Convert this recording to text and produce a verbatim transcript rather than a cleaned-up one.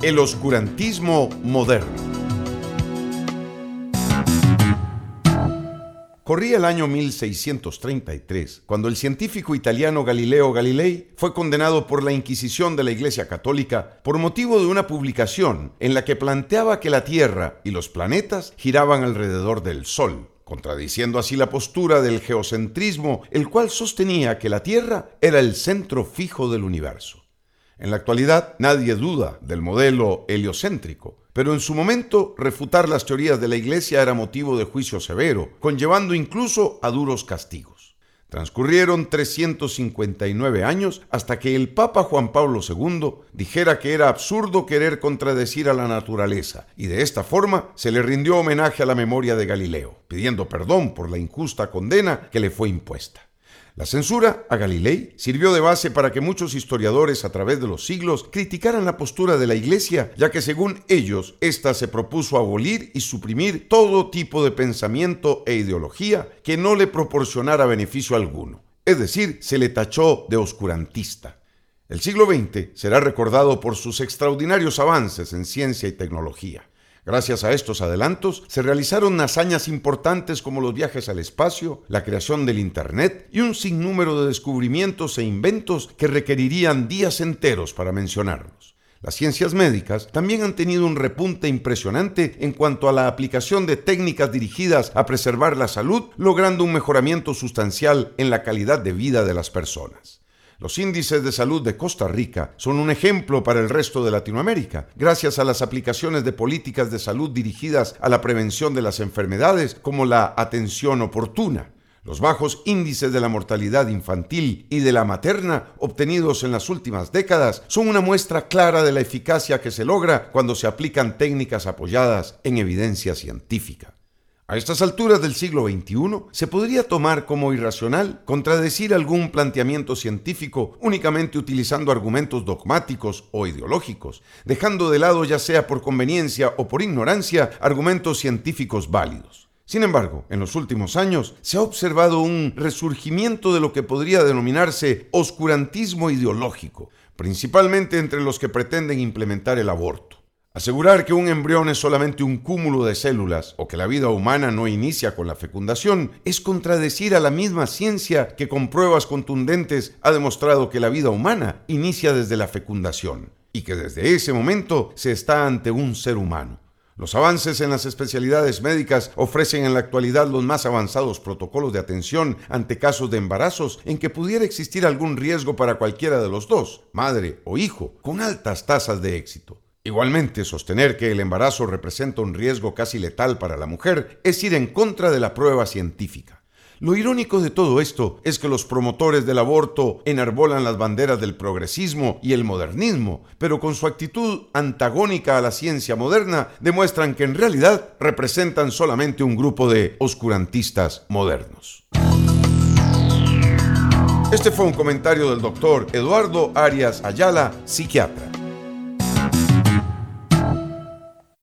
El oscurantismo moderno. Corría el año mil seiscientos treinta y tres, cuando el científico italiano Galileo Galilei fue condenado por la Inquisición de la Iglesia Católica por motivo de una publicación en la que planteaba que la Tierra y los planetas giraban alrededor del Sol, contradiciendo así la postura del geocentrismo, el cual sostenía que la Tierra era el centro fijo del universo. En la actualidad, nadie duda del modelo heliocéntrico, pero en su momento refutar las teorías de la Iglesia era motivo de juicio severo, conllevando incluso a duros castigos. Transcurrieron trescientos cincuenta y nueve años hasta que el Papa Juan Pablo segundo dijera que era absurdo querer contradecir a la naturaleza, y de esta forma se le rindió homenaje a la memoria de Galileo, pidiendo perdón por la injusta condena que le fue impuesta. La censura a Galilei sirvió de base para que muchos historiadores a través de los siglos criticaran la postura de la Iglesia, ya que según ellos, ésta se propuso abolir y suprimir todo tipo de pensamiento e ideología que no le proporcionara beneficio alguno. Es decir, se le tachó de oscurantista. El siglo veinte será recordado por sus extraordinarios avances en ciencia y tecnología. Gracias a estos adelantos, se realizaron hazañas importantes como los viajes al espacio, la creación del Internet y un sinnúmero de descubrimientos e inventos que requerirían días enteros para mencionarlos. Las ciencias médicas también han tenido un repunte impresionante en cuanto a la aplicación de técnicas dirigidas a preservar la salud, logrando un mejoramiento sustancial en la calidad de vida de las personas. Los índices de salud de Costa Rica son un ejemplo para el resto de Latinoamérica, gracias a las aplicaciones de políticas de salud dirigidas a la prevención de las enfermedades como la atención oportuna. Los bajos índices de la mortalidad infantil y de la materna obtenidos en las últimas décadas son una muestra clara de la eficacia que se logra cuando se aplican técnicas apoyadas en evidencia científica. A estas alturas del siglo veintiuno, se podría tomar como irracional contradecir algún planteamiento científico únicamente utilizando argumentos dogmáticos o ideológicos, dejando de lado, ya sea por conveniencia o por ignorancia, argumentos científicos válidos. Sin embargo, en los últimos años se ha observado un resurgimiento de lo que podría denominarse oscurantismo ideológico, principalmente entre los que pretenden implementar el aborto. Asegurar que un embrión es solamente un cúmulo de células o que la vida humana no inicia con la fecundación es contradecir a la misma ciencia que con pruebas contundentes ha demostrado que la vida humana inicia desde la fecundación y que desde ese momento se está ante un ser humano. Los avances en las especialidades médicas ofrecen en la actualidad los más avanzados protocolos de atención ante casos de embarazos en que pudiera existir algún riesgo para cualquiera de los dos, madre o hijo, con altas tasas de éxito. Igualmente, sostener que el embarazo representa un riesgo casi letal para la mujer es ir en contra de la prueba científica. Lo irónico de todo esto es que los promotores del aborto enarbolan las banderas del progresismo y el modernismo, pero con su actitud antagónica a la ciencia moderna demuestran que en realidad representan solamente un grupo de oscurantistas modernos. Este fue un comentario del doctor Eduardo Arias Ayala, psiquiatra.